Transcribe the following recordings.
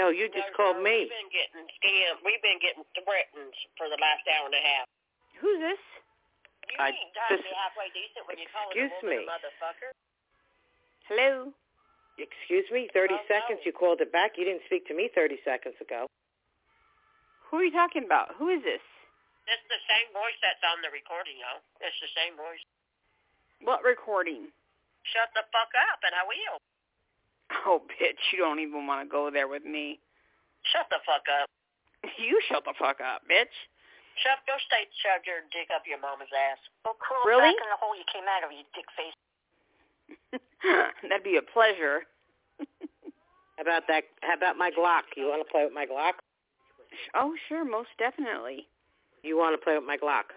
No, you just called me. We've been getting scammed. We've been getting threatened for the last hour and a half. Who's this? You ain't trying to be halfway decent when you call a woman a motherfucker. Hello? Excuse me, 30 seconds. You called it back. You didn't speak to me 30 seconds ago. Who are you talking about? Who is this? It's the same voice that's on the recording, yo. It's the same voice. What recording? Shut the fuck up, and I will. Oh, bitch, you don't even want to go there with me. Shut the fuck up. You shut the fuck up, bitch. Go shove your dick up your mama's ass. Go crawl really? back in the hole you came out of, you dick face. That'd be a pleasure. How about my Glock? You want to play with my Glock? Oh, sure, most definitely. You want to play with my Glock?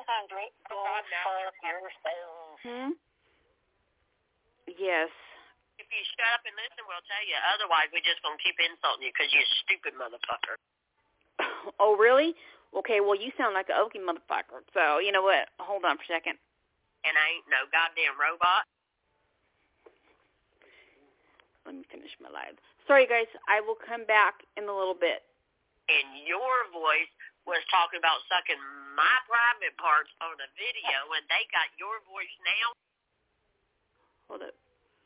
1-800-GO-FUCK-YOURSELF. Yes. If you shut up and listen, we'll tell you. Otherwise, we're just going to keep insulting you because you're a stupid motherfucker. Oh, really? Okay, well, you sound like an oaky motherfucker. So, you know what? Hold on for a second. And I ain't no goddamn robot. Let me finish my live. Sorry, guys. I will come back in a little bit. And your voice was talking about sucking my private parts on a video, and they got your voice now. Hold up.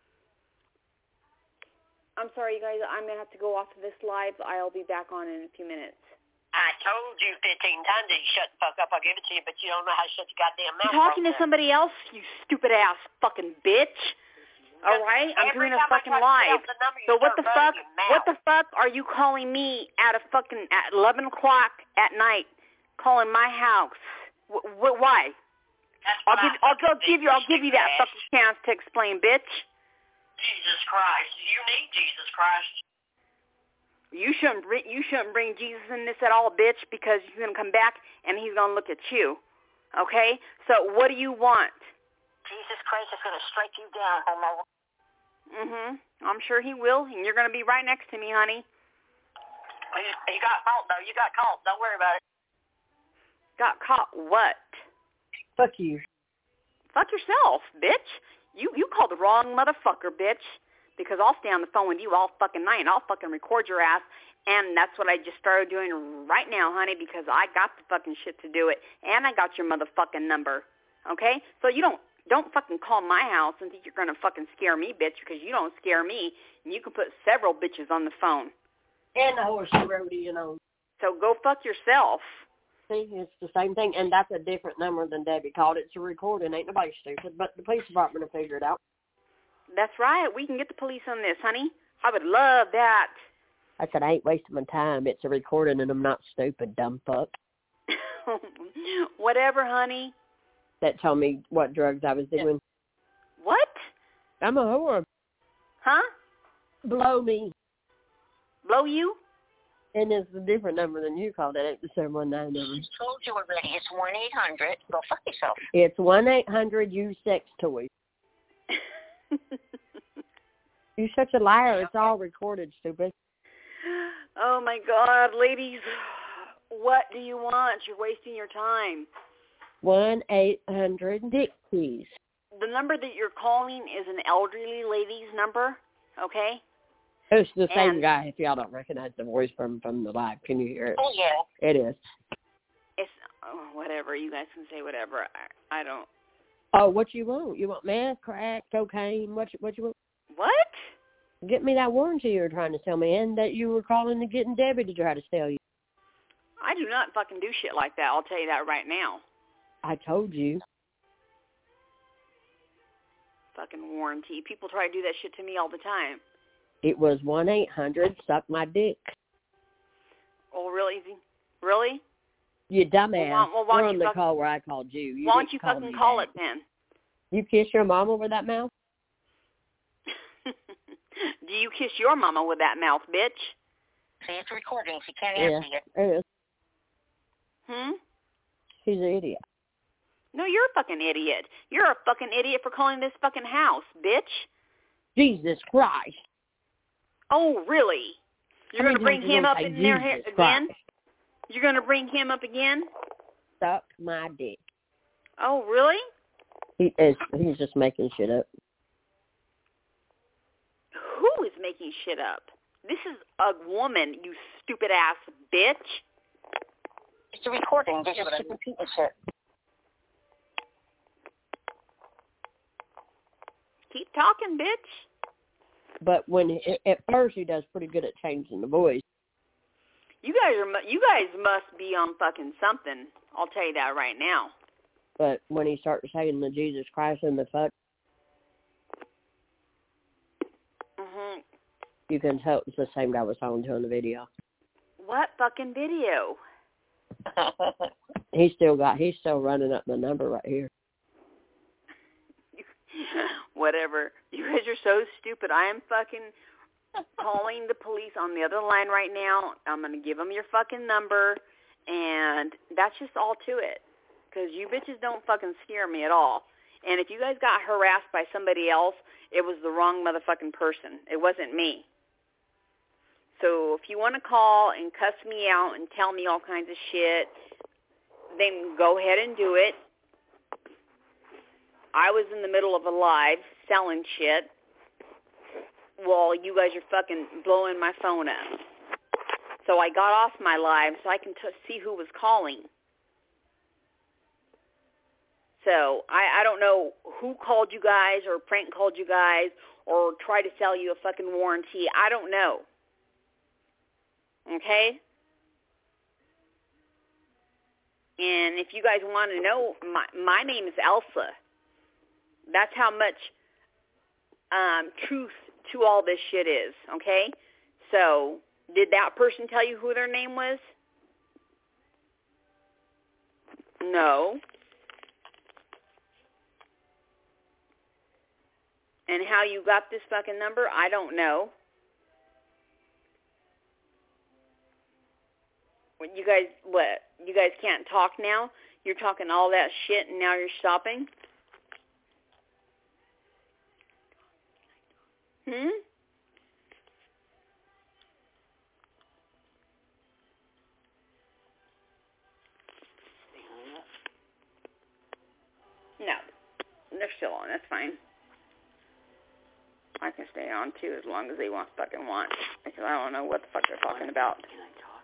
I'm sorry, you guys. I'm going to have to go off of this live. I'll be back on in a few minutes. I told you 15 times that you shut the fuck up. I'll give it to you, but you don't know how to shut your goddamn mouth. You're talking to somebody else, you stupid-ass fucking bitch. All right? I'm doing a fucking live. So what the fuck are you calling me at 11 o'clock at night, calling my house? Why? I'll give you that fucking chance to explain, bitch. Jesus Christ. You need Jesus Christ. You shouldn't bring Jesus in this at all, bitch, because he's going to come back and he's going to look at you. Okay? So what do you want? Jesus Christ is going to strike you down, homo. I'm sure he will, and you're going to be right next to me, honey. You got caught, though. You got caught. Don't worry about it. Got caught what? Fuck you. Fuck yourself, bitch. You called the wrong motherfucker, bitch. Because I'll stay on the phone with you all fucking night, and I'll fucking record your ass. And that's what I just started doing right now, honey, because I got the fucking shit to do it. And I got your motherfucking number. Okay? So you don't fucking call my house and think you're going to fucking scare me, bitch, because you don't scare me. And you can put several bitches on the phone. And the horse and rodeo, you know. So go fuck yourself. See, it's the same thing, and that's a different number than Debbie called. It's a recording. Ain't nobody stupid, but the police department will figure it out. That's right. We can get the police on this, honey. I would love that. I said, I ain't wasting my time. It's a recording, and I'm not stupid, dumb fuck. Whatever, honey. That told me what drugs I was doing. What? I'm a whore. Huh? Blow me. Blow you? And it's a different number than you called it. It's the 719 number. I told you already. It's 1-800. Go fuck yourself. It's 1-800 use sex toys. You're such a liar. It's all recorded, stupid. Oh, my God. Ladies, what do you want? You're wasting your time. 1-800-DICK, please. The number that you're calling is an elderly lady's number, okay? It's the same guy, if y'all don't recognize the voice from the live. Can you hear it? Oh, yeah. It is. It's whatever. You guys can say whatever. I don't. Oh, what you want? You want meth, crack, cocaine? What you want? What? Get me that warranty you were trying to sell me, and that you were calling to getting Debbie to try to sell you. I do not fucking do shit like that. I'll tell you that right now. I told you. Fucking warranty. People try to do that shit to me all the time. It was 1-800 suck my dick. Oh, really? Really? You dumbass. Well, You're on the call where I called you. Why don't you fucking call it then? You kiss your mama with that mouth? Do you kiss your mama with that mouth, bitch? See, it's recording. She can't answer you. It is. Hmm? She's an idiot. No, you're a fucking idiot. You're a fucking idiot for calling this fucking house, bitch. Jesus Christ. Oh, really? You're going to bring him up in there again? You're going to bring him up again? Suck my dick. Oh, really? He's just making shit up. Who is making shit up? This is a woman, you stupid ass bitch. It's a recording. They just keep repeating shit. Keep talking, bitch. But at first he does pretty good at changing the voice. You guys must be on fucking something. I'll tell you that right now. But when he starts saying the Jesus Christ and the fuck, you can tell it's the same guy was talking to in the video. What fucking video? He's still running up the number right here. Whatever. You guys are so stupid. I am fucking calling the police on the other line right now. I'm going to give them your fucking number, and that's just all to it. Because you bitches don't fucking scare me at all. And if you guys got harassed by somebody else, it was the wrong motherfucking person. It wasn't me. So if you want to call and cuss me out and tell me all kinds of shit, then go ahead and do it. I was in the middle of a live selling shit while you guys are fucking blowing my phone up. So I got off my live so I can see who was calling. So I don't know who called you guys or prank called you guys or tried to sell you a fucking warranty. I don't know. Okay? And if you guys want to know, my name is Elsa. That's how much truth to all this shit is, okay? So, did that person tell you who their name was? No. And how you got this fucking number, I don't know. You guys can't talk now? You're talking all that shit and now you're stopping? No. They're still on. That's fine. I can stay on, too, as long as they fucking want. Because I don't know what the fuck they're talking about. Can I talk?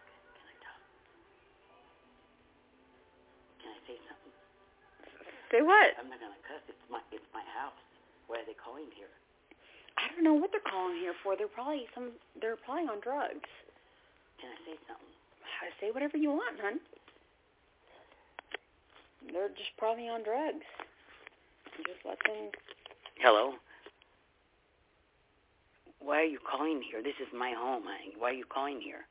Can I say something? Say what? I'm not going to cuss. It's my house. Why are they calling here? I don't know what they're calling here for. They're probably on drugs. Can I say something? Say whatever you want, hon. They're just probably on drugs. Just let them... Hello? Why are you calling here? This is my home, honey. Why are you calling here?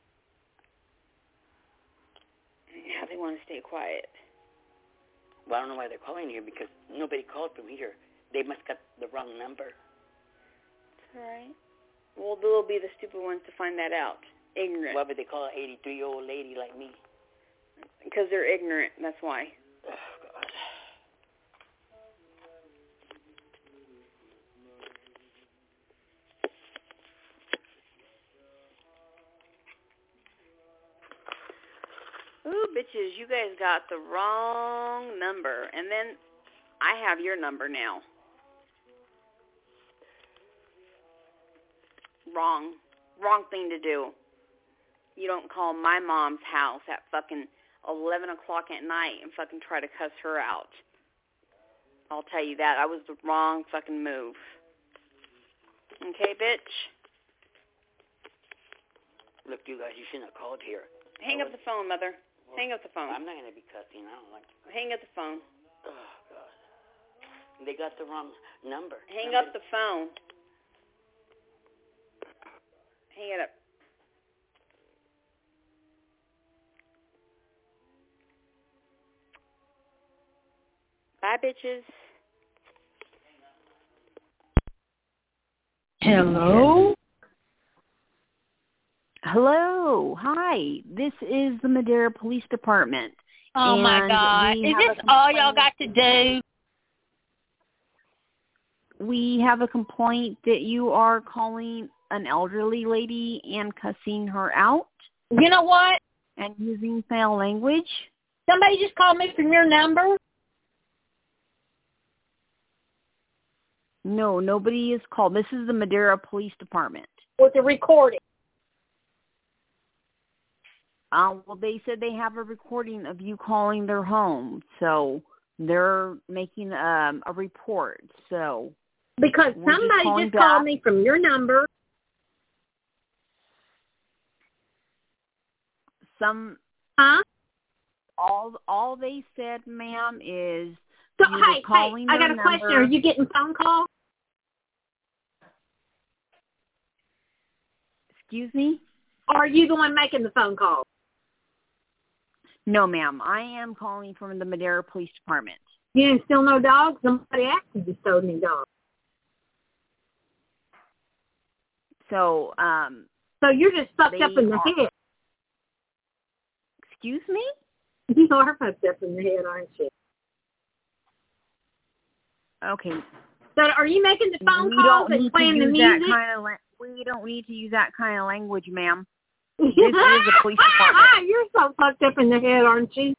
Yeah, they want to stay quiet. Well, I don't know why they're calling here because nobody called from here. They must got the wrong number. All right. Well, they'll be the stupid ones to find that out. Ignorant. Why would they call an 83-year-old lady like me? Because they're ignorant. That's why. Oh, God. Ooh, bitches, you guys got the wrong number. And then I have your number now. Wrong thing to do. You don't call my mom's house at fucking 11 o'clock at night and fucking try to cuss her out. I'll tell you that. That was the wrong fucking move. Okay, bitch? Look, you guys, you shouldn't have called here. Hang up the phone, Mother. Hang up the phone. I'm not going to be cussing. I don't like to. Hang up the phone. Oh, God. They got the wrong number. Hang up the phone. Hang it up. Bye, bitches. Hello? Hello. Hi. This is the Madera Police Department. Oh, my God. Is this all y'all got to do? We have a complaint that you are calling an elderly lady and cussing her out. You know what? And using foul language. Somebody just called me from your number. No, nobody is called. This is the Madera Police Department. With the recording. Well, they said they have a recording of you calling their home, so they're making a report. So because somebody just called me from your number. All they said, ma'am, is so. You were calling I got a question. Are you getting phone calls? Excuse me? Are you the one making the phone call? No, ma'am. I am calling from the Madera Police Department. You didn't steal no dogs? Somebody asked if you stole any dogs. So, so you're just fucked up in the head. Excuse me? You are fucked up in the head, aren't you? Okay. So are you making the phone calls and playing the music? We don't need to use that kind of language, ma'am. This is the police department. You're so fucked up in the head, aren't you?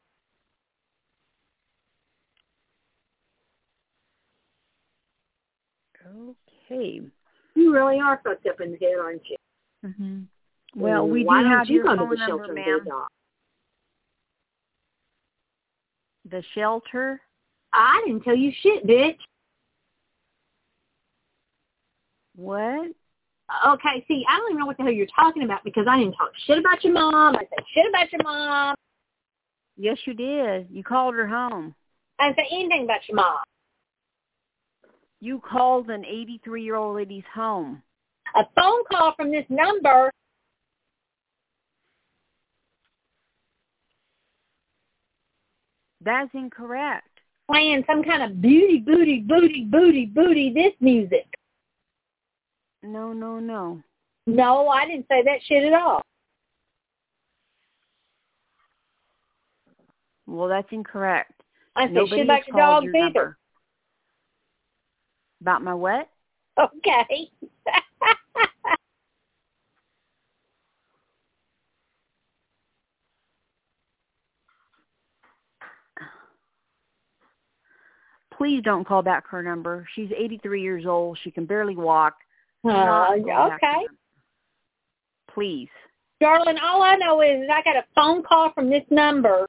Okay. You really are fucked up in the head, aren't you? Mm-hmm. Well, we do Why have don't you your go to phone the number, shelter, ma'am. dog? The shelter? I didn't tell you shit, bitch. What? Okay, see, I don't even know what the hell you're talking about because I didn't talk shit about your mom. I said shit about your mom. Yes, you did. You called her home. I didn't say anything about your mom. You called an 83-year-old lady's home. A phone call from this number. That's incorrect. Playing some kind of booty, this music. No, no, no. No, I didn't say that shit at all. Well, that's incorrect. I said shit about your dogs either. Number. About my what? Okay. Please don't call back her number. She's 83 years old. She can barely walk. Okay. Please. Darling, all I know is I got a phone call from this number.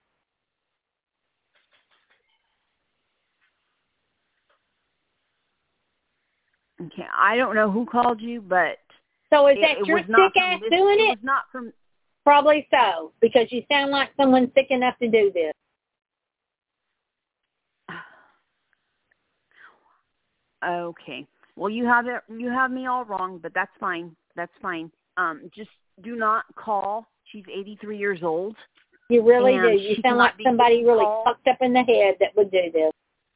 Okay, I don't know who called you, but so is that your sick ass doing it? It was not from. Probably so, because you sound like someone sick enough to do this. Okay. Well, you have me all wrong, but that's fine. That's fine. Just do not call. She's 83 years old. You really do. You sound like somebody really fucked up in the head that would do this.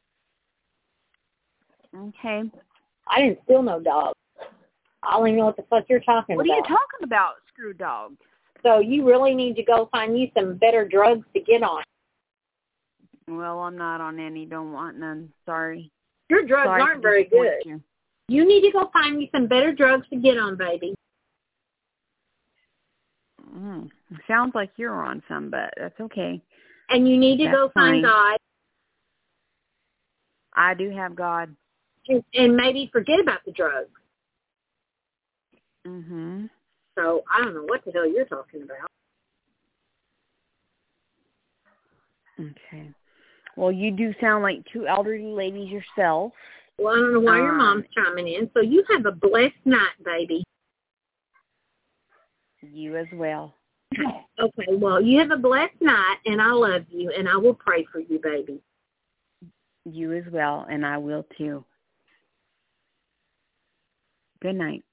Okay. I didn't steal no dog. I don't even know what the fuck you're talking about. What are you talking about, screw dog? So you really need to go find you some better drugs to get on. Well, I'm not on any. Don't want none. Sorry. Your drugs aren't very good. You need to go find me some better drugs to get on, baby. Sounds like you're on some, but that's okay. And you need to go find God. I do have God. And maybe forget about the drugs. Mhm. So I don't know what the hell you're talking about. Okay. Well, you do sound like two elderly ladies yourself. Well, I don't know why your mom's chiming in. So you have a blessed night, baby. You as well. Okay, well, you have a blessed night, and I love you, and I will pray for you, baby. You as well, and I will too. Good night.